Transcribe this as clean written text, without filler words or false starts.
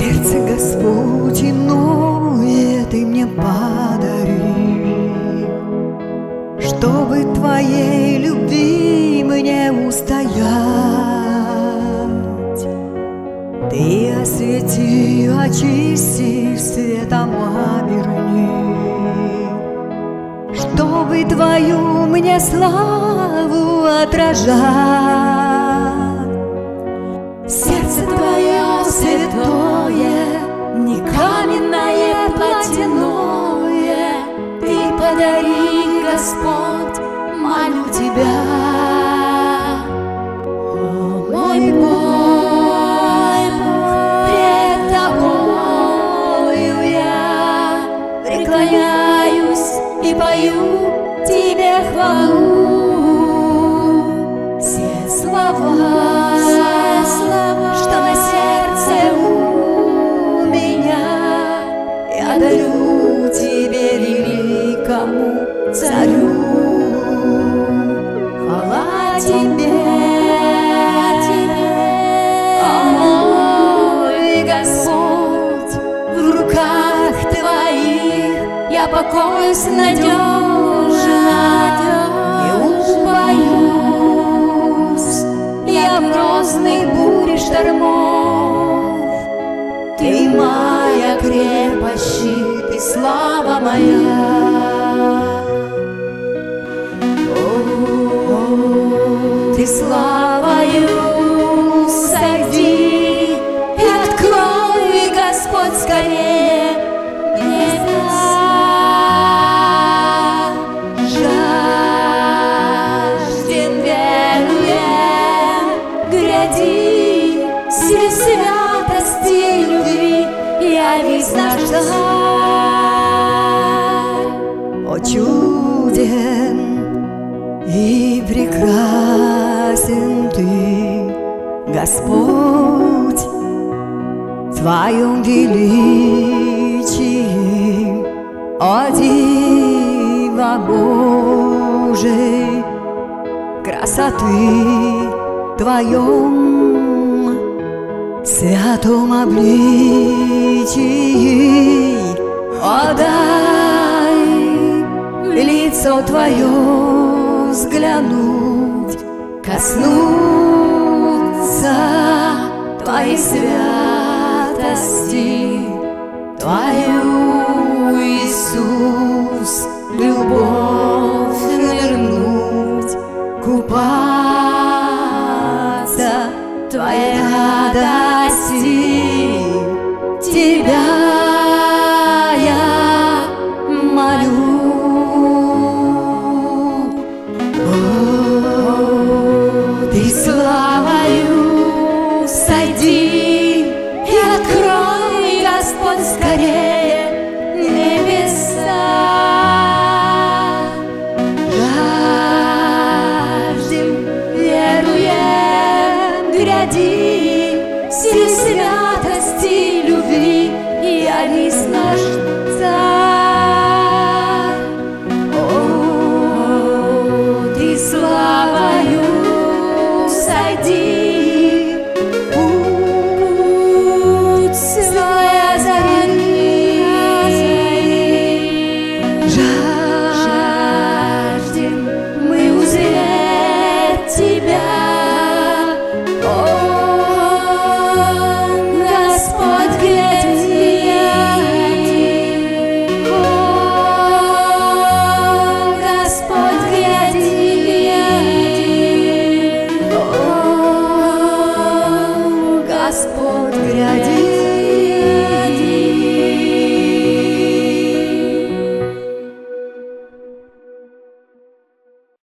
Сердце, Господь, иное Ты мне подари, чтобы Твоей любви мне устоять. Ты освети, очисти, светом оберни, чтобы Твою мне славу отражать. Сердце Твое святое, не каменное, плотяное, Ты подари, Господь, молю Тебя. О, мой Бог, пред Тобою я преклоняюсь и пою Тебе хвалу. Все слова, что на сердце у меня, я дарю Тебе, великому Царю. Хвала Тебе, о мой Господь, в руках Твоих я покоюсь надежно, не убоюсь я в грозной буре штормов. Ты моя крепость, щит и слава моя. Ты славою сойди и открой, Господь, скорее небеса. Жаждем, веруем, гряди, все святости любви, явись наш Царь. О, чуден и прекрасен Ты, Господь, в Твоем величии, о Диво Божий, красоты Твоем святом обличии, о дай лицо Твое взглянуть, коснуться Твоей святости, Твою, Иисус, любовь вернуть, купаться Твоей радости. Тебя я молю. Ты славою сойди и открой, Господь, скорее небеса. Жаждем, веруем, гряди, все святости любви, явись наш Царь. О, Ты славою сойди, путь свой озари. Жаждем мы узреть Тебя, о, Господь, гляди, о, Господь, гляди, о, Господь, гляди.